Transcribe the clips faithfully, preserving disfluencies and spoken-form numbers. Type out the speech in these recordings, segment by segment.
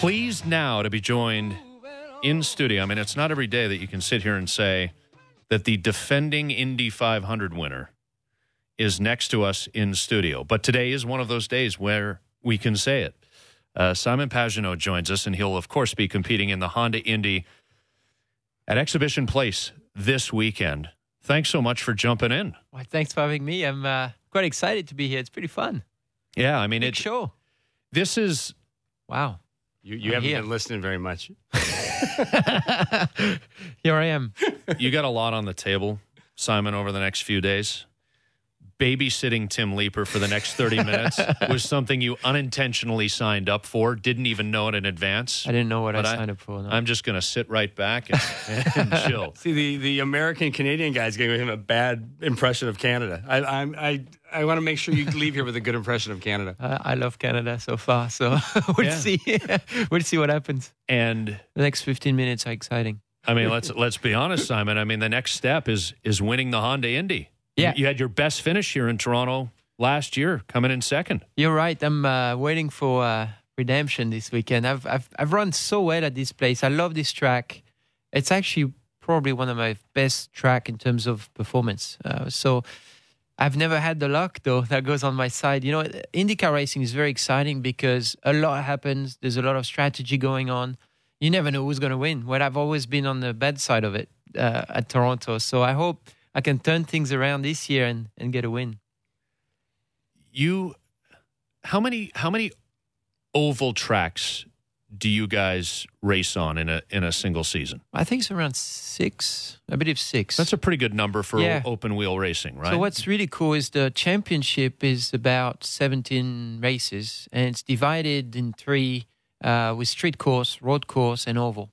Pleased now to be joined in studio. I mean, it's not every day that you can sit here and say that the defending Indy five hundred winner is next to us in studio. But today is one of those days where we can say it. Uh, Simon Pagenaud joins us, and he'll, of course, be competing in the Honda Indy at Exhibition Place this weekend. Thanks so much for jumping in. Well, thanks for having me. I'm uh, quite excited to be here. It's pretty fun. Yeah, I mean, Big it's show. This is Wow. You, you haven't here. been listening very much. Here I am. you got a lot on the table, Simon, over the next few days. Babysitting Tim Leeper for the next thirty minutes was something you unintentionally signed up for, didn't even know it in advance. I didn't know what I But signed up for. No. I'm just going to sit right back and, and chill. See, the, the American-Canadian guy's giving him a bad impression of Canada. I I'm, I I want to make sure you leave here with a good impression of Canada. Uh, I love Canada so far, so we'll Yeah. see. We'll see what happens. And The next fifteen minutes are exciting. I mean, let's let's be honest, Simon. I mean, the next step is is winning the Honda Indy. Yeah. You, you had your best finish here in Toronto last year, coming in second. You're right. I'm uh, waiting for uh, redemption this weekend. I've, I've I've run so well at this place. I love this track. It's actually probably one of my best track in terms of performance. Uh, so I've never had the luck, though, that goes on my side. You know, IndyCar racing is very exciting because a lot happens. There's a lot of strategy going on. You never know who's going to win. Well, I've always been on the bad side of it uh, at Toronto. So I hope I can turn things around this year and, and get a win. You, how many how many oval tracks do you guys race on in a in a single season? I think it's around six. I believe six. That's a pretty good number for Yeah. open wheel racing, right? So what's really cool is the championship is about seventeen races, and it's divided in three uh, with street course, road course, and oval.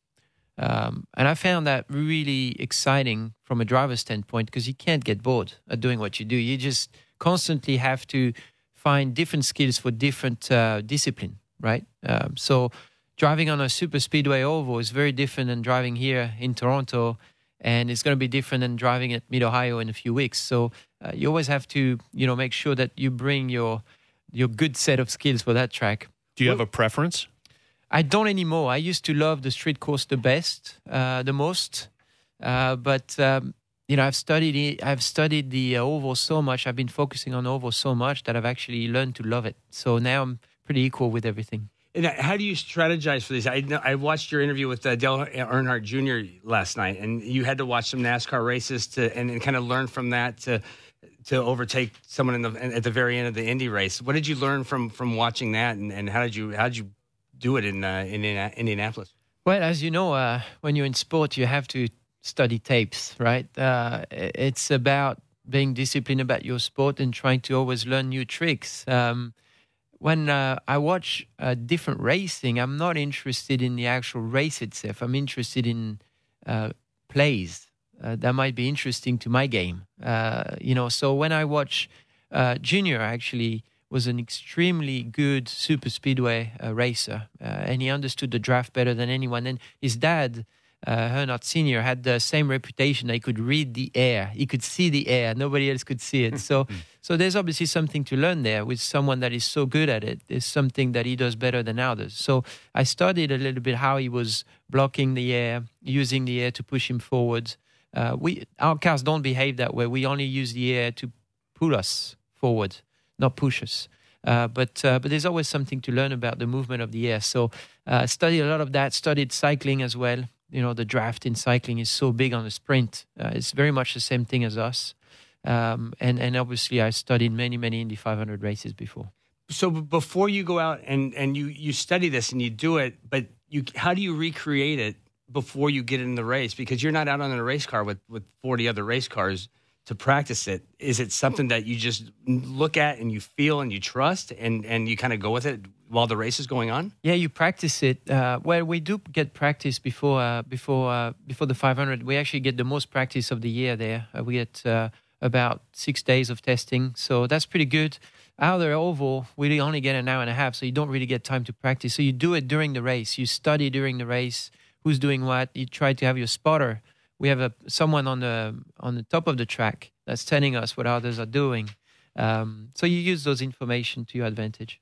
Um, and I found that really exciting from a driver's standpoint because you can't get bored at doing what you do. You just constantly have to find different skills for different uh, discipline, right? Um, so driving on a super speedway oval is very different than driving here in Toronto, and it's going to be different than driving at Mid-Ohio in a few weeks. So uh, you always have to, you know, make sure that you bring your your good set of skills for that track. Do you have a preference? I don't anymore. I used to love the street course the best, uh, the most. Uh, but um, you know, I've studied it, I've studied the uh, oval so much. I've been focusing on oval so much that I've actually learned to love it. So now I'm pretty equal with everything. And how do you strategize for this? I know, I watched your interview with uh, Dale Earnhardt Junior last night, and you had to watch some NASCAR races to and, and kind of learn from that to to overtake someone in the at the very end of the Indy race. What did you learn from from watching that, and, and how did you how did you do it in uh, in Indianapolis? Well, as you know, uh, when you're in sport, you have to study tapes, right? Uh, it's about being disciplined about your sport and trying to always learn new tricks. Um, when uh, I watch uh, different racing, I'm not interested in the actual race itself. I'm interested in uh, plays uh, that might be interesting to my game. Uh, you know, so when I watch uh, Junior, actually was an extremely good super speedway uh, racer, uh, and he understood the draft better than anyone. And his dad, uh, Earnhardt Senior, had the same reputation. He could read the air. He could see the air. Nobody else could see it. So, so there's obviously something to learn there with someone that is so good at it. There's something that he does better than others. So I studied a little bit how he was blocking the air, using the air to push him forward. Uh, we our cars don't behave that way. We only use the air to pull us forward, not push us. Uh, but uh, but there's always something to learn about the movement of the air. So uh, studied a lot of that, studied cycling as well. You know, the draft in cycling is so big on the sprint. Uh, it's very much the same thing as us. Um, and, and obviously I studied many, many Indy five hundred races before. So before you go out and, and you, you study this and you do it, but you how do you recreate it before you get in the race? Because you're not out on a race car with, with forty other race cars to practice it. Is it something that you just look at and you feel and you trust and, and you kind of go with it while the race is going on? Yeah, you practice it. Uh, well, we do get practice before uh, before uh, before the five hundred. We actually get the most practice of the year there. Uh, we get uh, about six days of testing, so that's pretty good. Out of the oval, we only get an hour and a half, so you don't really get time to practice. So you do it during the race. You study during the race, who's doing what. You try to have your spotter. We have a someone on the on the top of the track that's telling us what others are doing. Um, so you use those information to your advantage.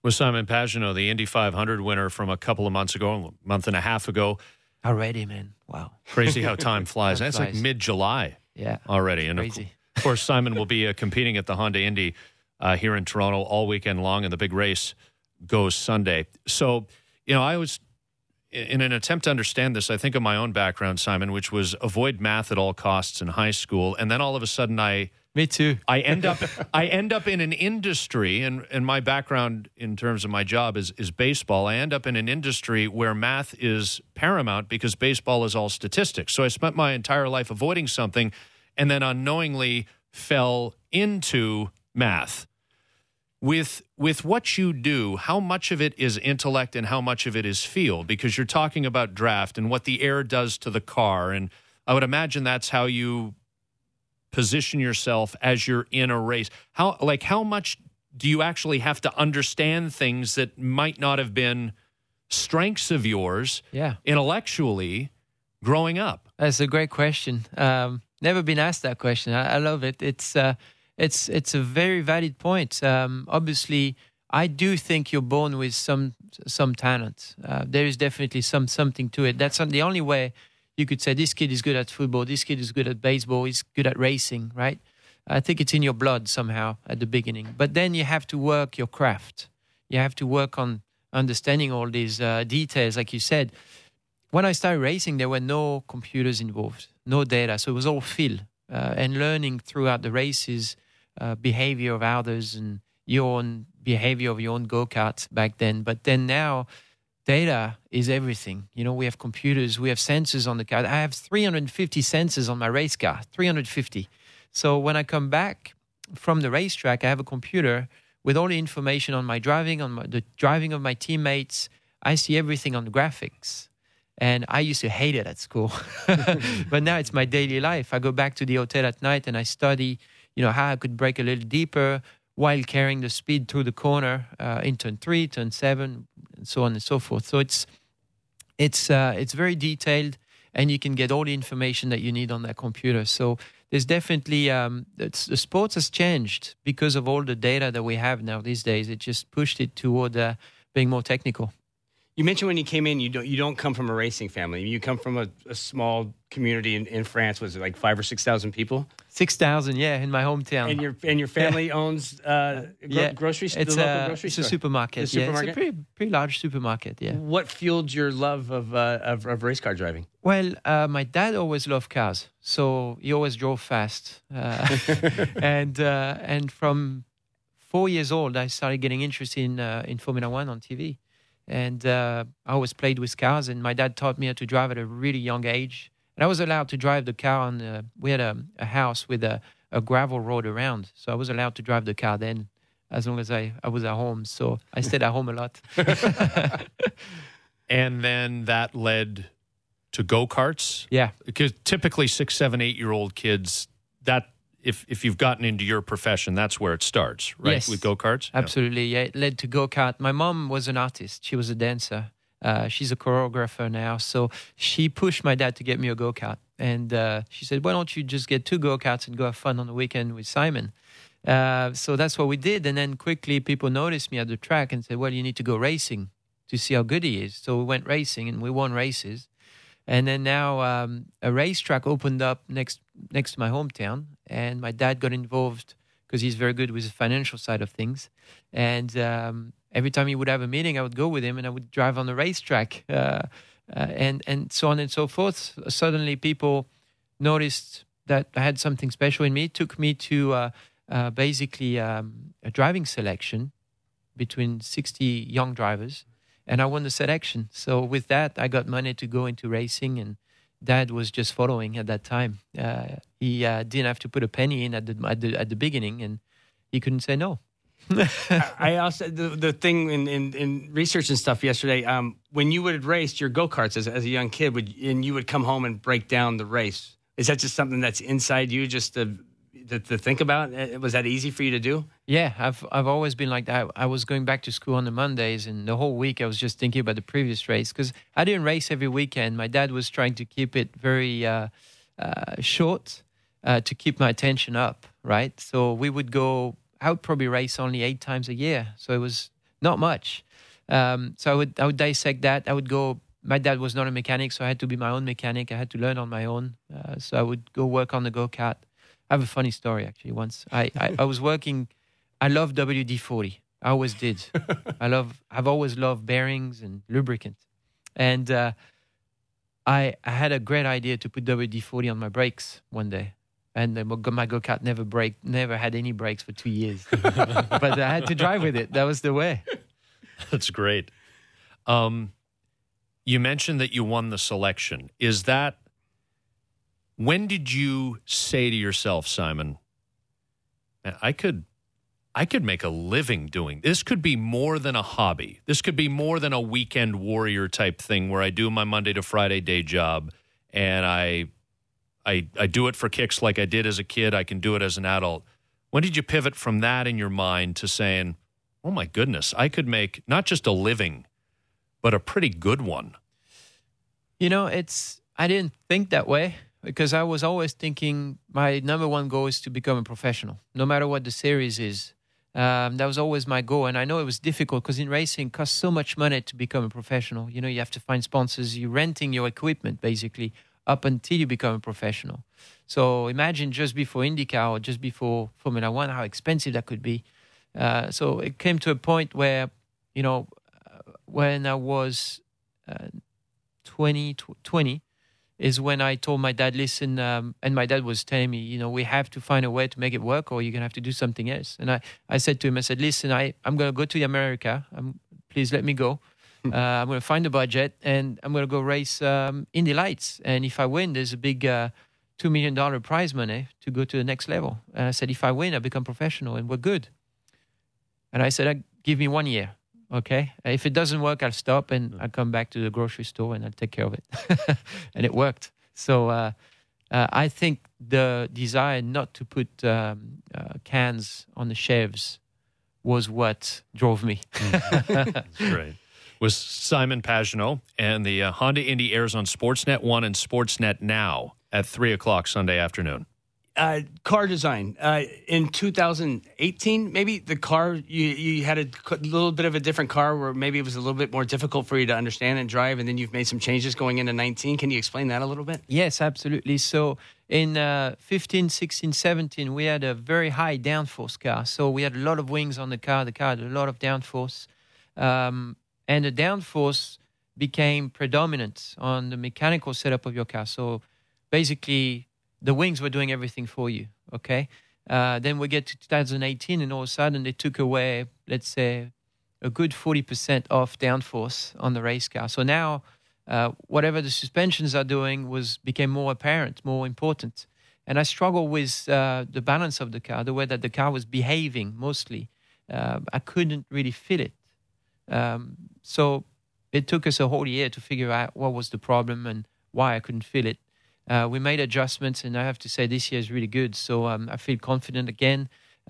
With Simon Pagenaud, the Indy five hundred winner from a couple of months ago, a month and a half ago. Already, man. Wow. Crazy how time flies. Time That's flies. like mid-July Yeah. already. And of, Crazy. of course, Simon will be uh, competing at the Honda Indy uh, here in Toronto all weekend long, and the big race goes Sunday. So, you know, I was, in an attempt to understand this, I think of my own background, Simon, which was avoid math at all costs in high school. And then all of a sudden I... Me too. I end up I end up in an industry, and, and my background in terms of my job is, is baseball. I end up in an industry where math is paramount because baseball is all statistics. So I spent my entire life avoiding something and then unknowingly fell into math. With with what you do, how much of it is intellect and how much of it is feel? Because you're talking about draft and what the air does to the car. And I would imagine that's how you position yourself as you're in a race. How like how much do you actually have to understand things that might not have been strengths of yours Yeah. intellectually growing up? That's a great question. Um, never been asked that question. I, I love it. It's uh, it's it's a very valid point. Um, obviously, I do think you're born with some some talent. Uh, there is definitely some something to it. That's not the only way you could say this kid is good at football, this kid is good at baseball, he's good at racing, right? I think it's in your blood somehow at the beginning. But then you have to work your craft. You have to work on understanding all these uh, details, like you said. When I started racing, there were no computers involved, no data. So it was all feel uh, and learning throughout the races, uh, behavior of others and your own behavior of your own go-kart back then. But then now, data is everything. You know, we have computers, we have sensors on the car. I have three hundred fifty sensors on my race car, three hundred fifty. So when I come back from the racetrack, I have a computer with all the information on my driving, on my, the driving of my teammates. I see everything on the graphics. And I used to hate it at school. But now it's my daily life. I go back to the hotel at night and I study, you know, how I could brake a little deeper while carrying the speed through the corner uh, in turn three, turn seven, and so on and so forth. So it's it's uh, it's very detailed, and you can get all the information that you need on that computer. So there's definitely um, it's, the sports has changed because of all the data that we have now these days. It just pushed it toward uh, being more technical. You mentioned when you came in, you don't you don't come from a racing family. You come from a, a small community in, in France. Was it like five or six thousand people? Six thousand, yeah, in my hometown. And your and your family owns uh, gro- yeah. grocery store. It's, the local a, grocery it's store. a supermarket. The Yeah, supermarket? it's a pretty pretty large supermarket. Yeah. What fueled your love of uh, of, of race car driving? Well, uh, my dad always loved cars, so he always drove fast, uh, and uh, and from four years old, I started getting interested in uh, in Formula One on T V. And uh, I always played with cars, and my dad taught me how to drive at a really young age. And I was allowed to drive the car on. Uh, we had a, a house with a, a gravel road around, so I was allowed to drive the car then, as long as I, I was at home. So I stayed at home a lot. And then that led to go-karts? Yeah. Because typically six, seven, eight-year-old kids, that if if you've gotten into your profession, that's where it starts, right? Yes. With go-karts? Absolutely, yeah. It led to go-kart. My mom was an artist. She was a dancer. Uh, she's a choreographer now. So she pushed my dad to get me a go-kart. And uh, she said, why don't you just get two go-karts and go have fun on the weekend with Simon? Uh, so that's what we did. And then quickly people noticed me at the track and said, well, you need to go racing to see how good he is. So we went racing and we won races. And then now um, a racetrack opened up next next to my hometown, and my dad got involved because he's very good with the financial side of things. And um, every time he would have a meeting, I would go with him, and I would drive on the racetrack, uh, uh, and and so on and so forth. Suddenly, people noticed that I had something special in me. It took me to uh, uh, basically um, a driving selection between sixty young drivers. And I won the selection. So with that, I got money to go into racing, and Dad was just following at that time. Uh, he uh, didn't have to put a penny in at the, at the at the beginning, and he couldn't say no. I also the, the thing in, in, in research and stuff yesterday. Um, when you would race your go karts as, as a young kid, would and you would come home and break down the race. Is that just something that's inside you, just to to, to think about? Was that easy for you to do? Yeah, I've I've always been like that. I was going back to school on the Mondays, and the whole week I was just thinking about the previous race because I didn't race every weekend. My dad was trying to keep it very uh, uh, short uh, to keep my attention up, right? So we would go. I would probably race only eight times a year, so it was Not much. Um, so I would I would dissect that. I would go. My dad was not a mechanic, so I had to be my own mechanic. I had to learn on my own. Uh, so I would go work on the go-kart. I have a funny story, actually. Once I, I, I was working, I love W D forty. I always did. I love, I've always loved bearings and lubricant. And uh, I, I had a great idea to put W D forty on my brakes one day. And uh, my go-kart never break, never had any brakes for two years. But I had to drive with it. That was the way. That's great. Um, you mentioned that you won the selection. Is that, when did you say to yourself, Simon, I could, I could make a living doing this. Could be more than a hobby. This could be more than a weekend warrior type thing where I do my Monday to Friday day job and I, I, I do it for kicks like I did as a kid. I can do it as an adult. When did you pivot from that in your mind to saying, oh my goodness, I could make not just a living, but a pretty good one? You know, it's, I didn't think that way because I was always thinking my number one goal is to become a professional, no matter what the series is. Um, that was always my goal. And I know it was difficult because in racing it costs so much money to become a professional. You know, you have to find sponsors, you're renting your equipment basically up until you become a professional. So imagine just before IndyCar or just before Formula One, how expensive that could be. Uh, so it came to a point where, you know, uh, when I was uh, twenty, twenty is when I told my dad, listen, um, and my dad was telling me, you know, we have to find a way to make it work or you're going to have to do something else. And I, I said to him, I said, listen, I, I'm going to go to America. Um, please let me go. Uh, I'm going to find a budget and I'm going to go race um, Indy Lights. And if I win, there's a big uh, two million dollars prize money to go to the next level. And I said, if I win, I become professional and we're good. And I said, give me one year, okay? If it doesn't work, I'll stop and I'll come back to the grocery store and I'll take care of it. And it worked. So uh, uh, I think the desire not to put um, uh, cans on the shelves was what drove me. That's great. Was Simon Pagenaud, and the uh, Honda Indy airs on Sportsnet one and Sportsnet Now at three o'clock Sunday afternoon. Uh, car design. Uh, in two thousand eighteen, maybe the car, you, you had a little bit of a different car where maybe it was a little bit more difficult for you to understand and drive, and then you've made some changes going into nineteen. Can you explain that a little bit? Yes, absolutely. So in uh, fifteen, sixteen, seventeen, we had a very high downforce car. So we had a lot of wings on the car. The car had a lot of downforce. Um, and the downforce became predominant on the mechanical setup of your car. So basically, the wings were doing everything for you, okay? Uh, then we get to two thousand eighteen, and all of a sudden they took away, let's say, a good forty percent off downforce on the race car. So now, uh, whatever the suspensions are doing was became more apparent, more important. And I struggle with uh, the balance of the car, the way that the car was behaving mostly. Uh, I couldn't really feel it. Um, so it took us a whole year to figure out what was the problem and why I couldn't feel it. Uh, we made adjustments, and I have to say this year is really good. So um, I feel confident again.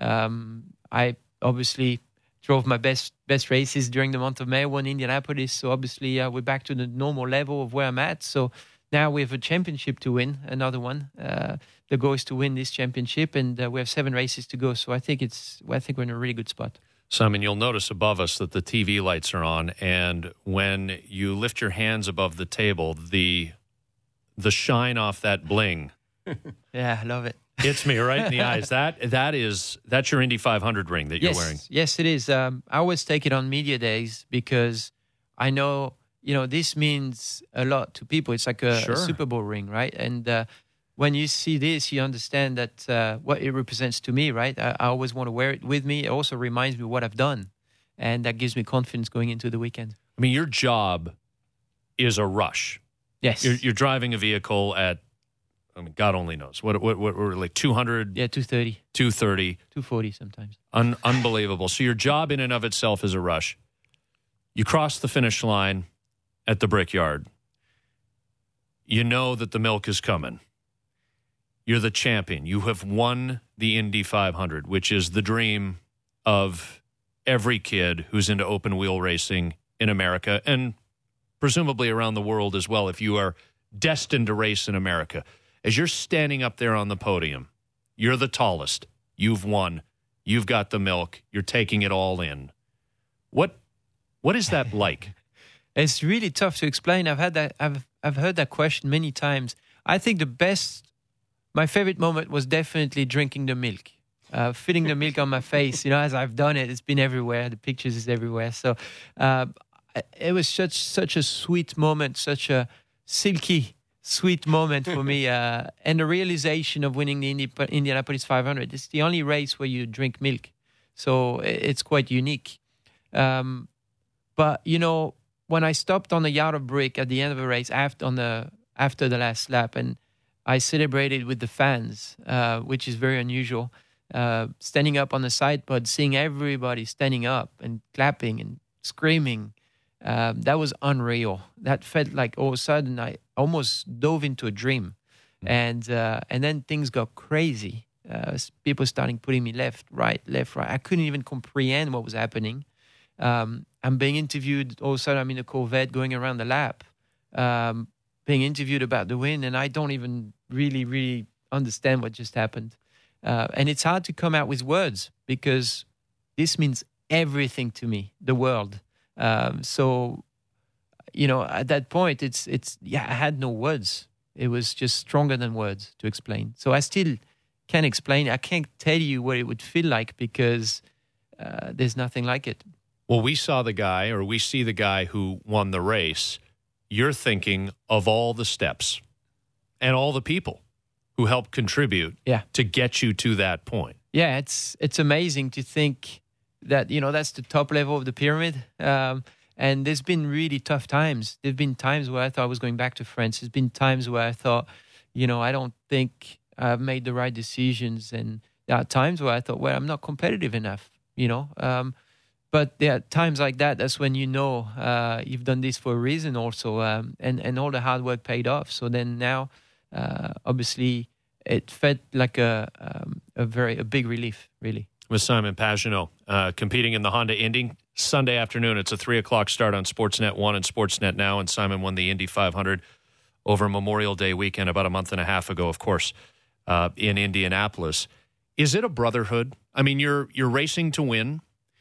Um, I obviously drove my best best races during the month of May, won Indianapolis. So obviously uh, we're back to the normal level of where I'm at. So now we have a championship to win, another one. Uh, the goal is to win this championship, and uh, we have seven races to go. So I think it's I think we're in a really good spot. Simon, you'll notice above us that the T V lights are on, and when you lift your hands above the table, the the shine off that bling. Yeah, I love it. Hits me right in the eyes. That that is that's your Indy five hundred ring that you're yes, wearing. Yes, it is. Um, I always take it on media days because I know, you know, this means a lot to people. It's like a, Sure. a Super Bowl ring, right? And uh, when you see this, you understand that uh, what it represents to me, right? I, I always want to wear it with me. It also reminds me of what I've done, and that gives me confidence going into the weekend. I mean, your job is a rush. Yes. You're, you're driving a vehicle at, I mean, God only knows. What, what, what, what like two hundred? Yeah, two thirty. two thirty. two forty sometimes. Un, unbelievable. So your job in and of itself is a rush. You cross the finish line at the Brickyard. You know that the milk is coming. You're the champion. You have won the Indy five hundred, which is the dream of every kid who's into open wheel racing in America and presumably around the world as well, if you are destined to race in America. As you're standing up there on the podium, you're the tallest. You've won. You've got the milk. You're taking it all in. What What is that like? It's really tough to explain. I've had that. I've I've heard that question many times. I think the best, my favorite moment was definitely drinking the milk, uh, filling the milk on my face. You know, as I've done it, it's been everywhere. The pictures is everywhere. So uh, it was such such a sweet moment, such a silky sweet moment for me, uh, and the realization of winning the Indi- Indianapolis five hundred. It's the only race where you drink milk, so it's quite unique. Um, but you know, when I stopped on the yard of brick at the end of the race, after on the after the last lap, and I celebrated with the fans, uh, which is very unusual. Uh, standing up on the side pod, seeing everybody standing up and clapping and screaming. Um, that was unreal. That felt like all of a sudden I almost dove into a dream, mm. and uh, and then things got crazy. Uh, people starting putting me left, right, left, right. I couldn't even comprehend what was happening. Um, I'm being interviewed. All of a sudden, I'm in a Corvette going around the lap, um, being interviewed about the win, and I don't even really, really understand what just happened. Uh, and it's hard to come out with words because this means everything to me, the world. Um, so, you know, at that point, it's, it's, yeah, I had no words. It was just stronger than words to explain. So I still can't explain. I can't tell you what it would feel like because uh, there's nothing like it. Well, we saw the guy, or we see the guy who won the race. You're thinking of all the steps and all the people who helped contribute yeah. to get you to that point. Yeah, it's, it's amazing to think that, you know, that's the top level of the pyramid. Um, and there's been really tough times. There've been times where I thought I was going back to France. There's been times where I thought, you know, I don't think I've made the right decisions. And there are times where I thought, well, I'm not competitive enough, you know. Um, but there are times like that, that's when you know uh, you've done this for a reason also. Um, and, and all the hard work paid off. So then now, uh, obviously, it felt like a, um, a very a big relief, really. With Simon Pagenaud, uh, competing in the Honda Indy Sunday afternoon. It's a three o'clock start on Sportsnet one and Sportsnet Now, and Simon won the Indy five hundred over Memorial Day weekend about a month and a half ago, of course, uh, in Indianapolis. Is it a brotherhood? I mean, you're you're racing to win.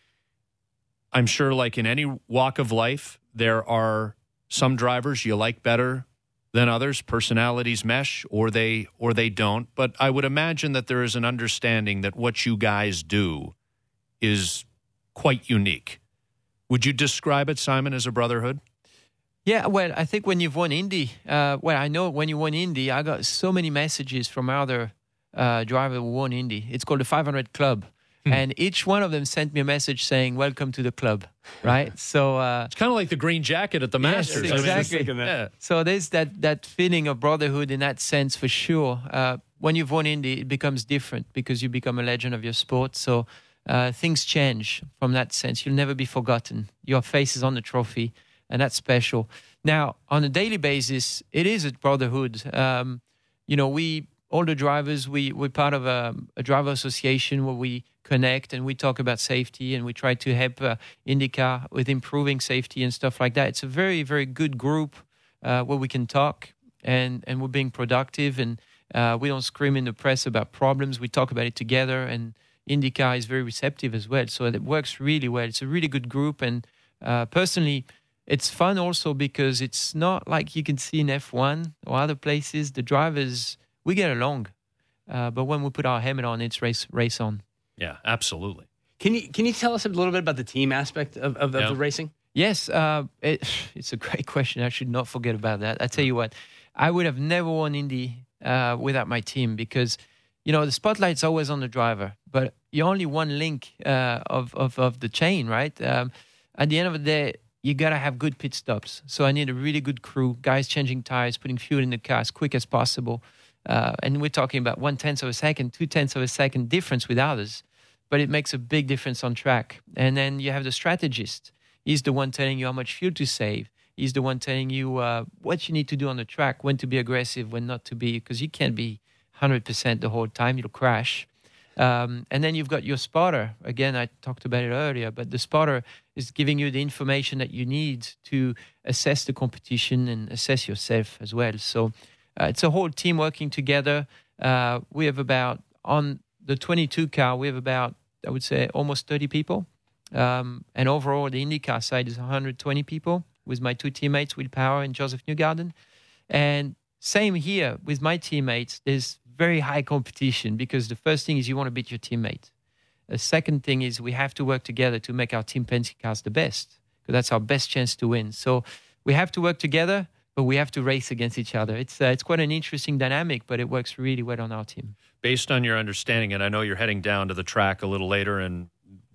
I'm sure, like in any walk of life, there are some drivers you like better than others. Personalities mesh, or they or they don't. But I would imagine that there is an understanding that what you guys do is quite unique. Would you describe it, Simon, as a brotherhood? Yeah, well, I think when you've won Indy, uh, well, I know when you won Indy, I got so many messages from other uh, drivers who won Indy. It's called the five hundred Club. Hmm. And each one of them sent me a message saying, welcome to the club, right? So uh, it's kind of like the green jacket at the Masters. Yes, exactly. I mean, yeah. So there's that, that feeling of brotherhood in that sense for sure. Uh, when you've won Indy, it becomes different because you become a legend of your sport. So uh, things change from that sense. You'll never be forgotten. Your face is on the trophy, and that's special. Now, on a daily basis, it is a brotherhood. Um, you know, we, all the drivers, we, we're part of a, a driver association where we connect and we talk about safety and we try to help uh, IndyCar with improving safety and stuff like that. It's a very, very good group uh, where we can talk and, and we're being productive and uh, we don't scream in the press about problems. We talk about it together, and IndyCar is very receptive as well. So it works really well. It's a really good group, and uh, personally, it's fun also because it's not like you can see in F one or other places. The drivers, we get along. Uh, but when we put our helmet on, it's race race on. Yeah, absolutely. Can you can you tell us a little bit about the team aspect of, of, of yeah. the racing? Yes, uh, it, it's a great question. I should not forget about that. I tell you what, I would have never won Indy uh, without my team because, you know, the spotlight's always on the driver, but you're only one link uh, of, of, of the chain, right? Um, at the end of the day, you got to have good pit stops. So I need a really good crew, guys changing tires, putting fuel in the car as quick as possible. Uh, and we're talking about one-tenth of a second, two-tenths of a second difference with others. But it makes a big difference on track. And then you have the strategist. He's the one telling you how much fuel to save. He's the one telling you uh, what you need to do on the track, when to be aggressive, when not to be, because you can't be one hundred percent the whole time. You'll crash. Um, and then you've got your spotter. Again, I talked about it earlier, but the spotter is giving you the information that you need to assess the competition and assess yourself as well. So uh, it's a whole team working together. Uh, we have about, on the twenty-two car, we have about, I would say, almost thirty people. Um, and overall, the IndyCar side is one hundred twenty people with my two teammates, Will Power and Joseph Newgarden. And same here with my teammates. There's very high competition because the first thing is you want to beat your teammate. The second thing is we have to work together to make our Team Penske cars the best, because that's our best chance to win. So we have to work together, but we have to race against each other. It's uh, it's quite an interesting dynamic, but it works really well on our team. Based on your understanding, and I know you're heading down to the track a little later, and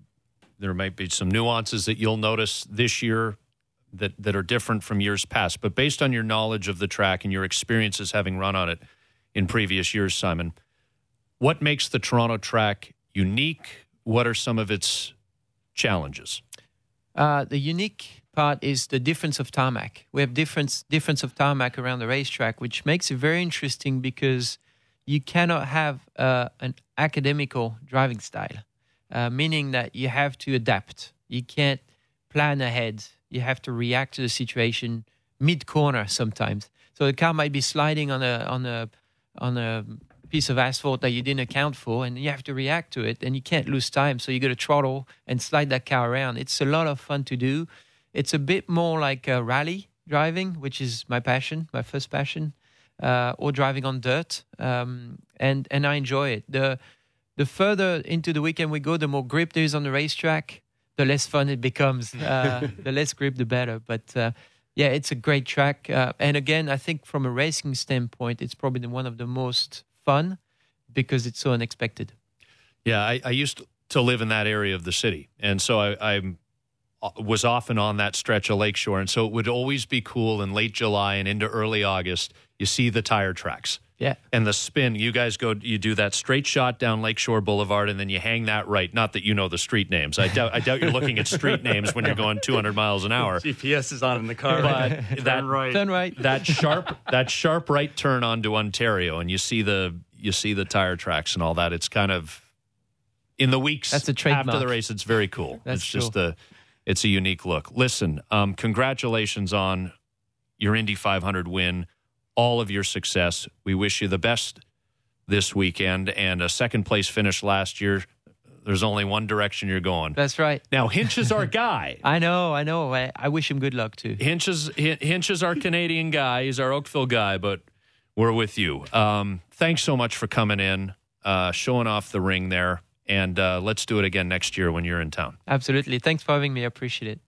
there might be some nuances that you'll notice this year that, that are different from years past. But based on your knowledge of the track and your experiences having run on it in previous years, Simon, what makes the Toronto track unique? What are some of its challenges? Uh, the unique part is the difference of tarmac. We have difference difference of tarmac around the racetrack, which makes it very interesting because you cannot have uh, an academical driving style, uh, meaning that you have to adapt. You can't plan ahead. You have to react to the situation mid-corner sometimes. So the car might be sliding on a on a on a piece of asphalt that you didn't account for, and you have to react to it, and you can't lose time. So you got to throttle and slide that car around. It's a lot of fun to do. It's a bit more like uh, rally driving, which is my passion, my first passion, uh, or driving on dirt, um, and and I enjoy it. The the further into the weekend we go, the more grip there is on the racetrack, the less fun it becomes. Uh, the less grip, the better. But uh, yeah, it's a great track. Uh, and again, I think from a racing standpoint, it's probably one of the most fun because it's so unexpected. Yeah, I, I used to live in that area of the city, and so I, I was often on that stretch of Lakeshore, and so it would always be cool in late July and into early August. You see the tire tracks. Yeah. And the spin, you guys go, you do that straight shot down Lakeshore Boulevard, and then you hang that right. Not that you know the street names. I doubt, I doubt you're looking at street names when you're going two hundred miles an hour. G P S is on in the car. But that, right. Turn right. that sharp, that sharp right turn onto Ontario, and you see the, you see the tire tracks and all that. It's kind of in the weeks That's a trademark. after the race. It's very cool. That's it's just cool. a, it's a unique look. Listen, um, congratulations on your Indy five hundred win. All of your success. We wish you the best this weekend, and a second place finish last year. There's only one direction you're going. That's right. Now, Hinch is our guy. I know, I know. I, I wish him good luck too. Hinch is, Hinch is our Canadian guy. He's our Oakville guy, but we're with you. Um, thanks so much for coming in, uh, showing off the ring there, and uh, let's do it again next year when you're in town. Absolutely. Thanks for having me. I appreciate it.